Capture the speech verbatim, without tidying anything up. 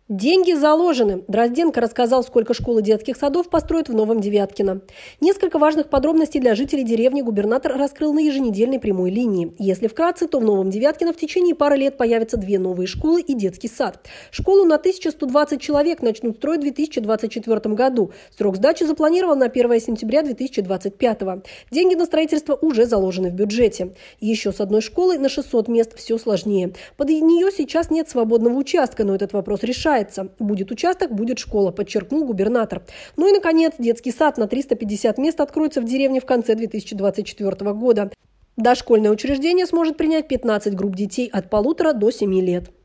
Деньги заложены. Дрозденко рассказал, сколько школ и детских садов построят в Новом Девяткино. Несколько важных подробностей для жителей деревни губернатор раскрыл на еженедельной прямой линии. Если вкратце, то в Новом Девяткино в течение пары лет появятся две новые школы и детский сад. Школу на тысячу сто двадцать человек начнут строить в две тысячи двадцать четвёртом году. Срок сдачи запланирован на первое сентября две тысячи двадцать пятого. Деньги на строительство уже заложены в бюджете. Еще с одной школой на шестьсот мест все сложнее. Под нее сейчас нет свободного участка, но этот вопрос решается. Будет участок, будет школа, подчеркнул губернатор. Ну и, наконец, детский сад на триста пятьдесят мест откроется в деревне в конце две тысячи двадцать четвёртого года. Дошкольное учреждение сможет принять пятнадцать групп детей от полутора до семи лет.